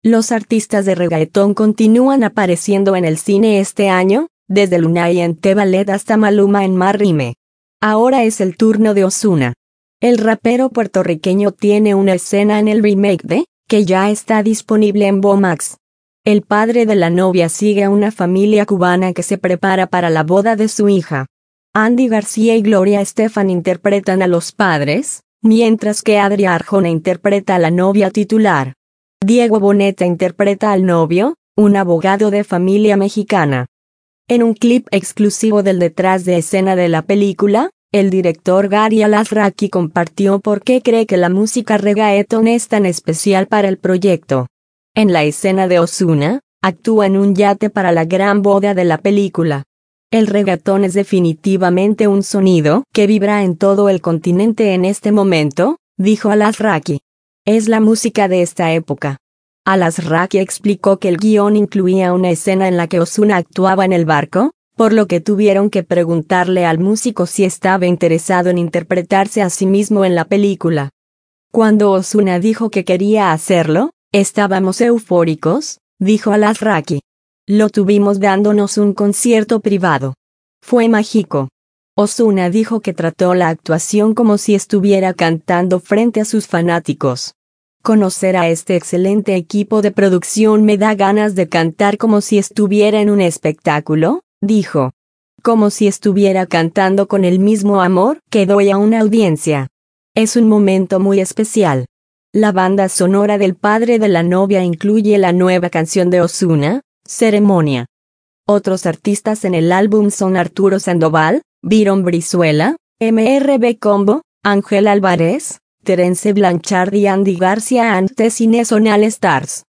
Los artistas de reggaetón continúan apareciendo en el cine este año, desde Lunay en The Ballet hasta Maluma en Más Rime. Ahora es el turno de Ozuna. El rapero puertorriqueño tiene una escena en el remake de, que ya está disponible en Bomax. El padre de la novia sigue a una familia cubana que se prepara para la boda de su hija. Andy García y Gloria Estefan interpretan a los padres, mientras que Adria Arjona interpreta a la novia titular. Diego Boneta interpreta al novio, un abogado de familia mexicana. En un clip exclusivo del detrás de escena de la película, el director Gary Al-Azraqui compartió por qué cree que la música reggaetón es tan especial para el proyecto. En la escena de Ozuna, actúa en un yate para la gran boda de la película. El reggaetón es definitivamente un sonido que vibra en todo el continente en este momento, dijo Al-Azraqui. Es la música de esta época. Al-Azraqui explicó que el guión incluía una escena en la que Ozuna actuaba en el barco, por lo que tuvieron que preguntarle al músico si estaba interesado en interpretarse a sí mismo en la película. Cuando Ozuna dijo que quería hacerlo, estábamos eufóricos, dijo Al-Azraqui. Lo tuvimos dándonos un concierto privado. Fue mágico. Ozuna dijo que trató la actuación como si estuviera cantando frente a sus fanáticos. Conocer a este excelente equipo de producción me da ganas de cantar como si estuviera en un espectáculo, dijo. Como si estuviera cantando con el mismo amor que doy a una audiencia. Es un momento muy especial. La banda sonora del padre de la novia incluye la nueva canción de Ozuna, Ceremonia. Otros artistas en el álbum son Arturo Sandoval, Byron Brizuela, MRB Combo, Ángel Álvarez, Terence Blanchard y Andy García. Antes Cine son All Stars.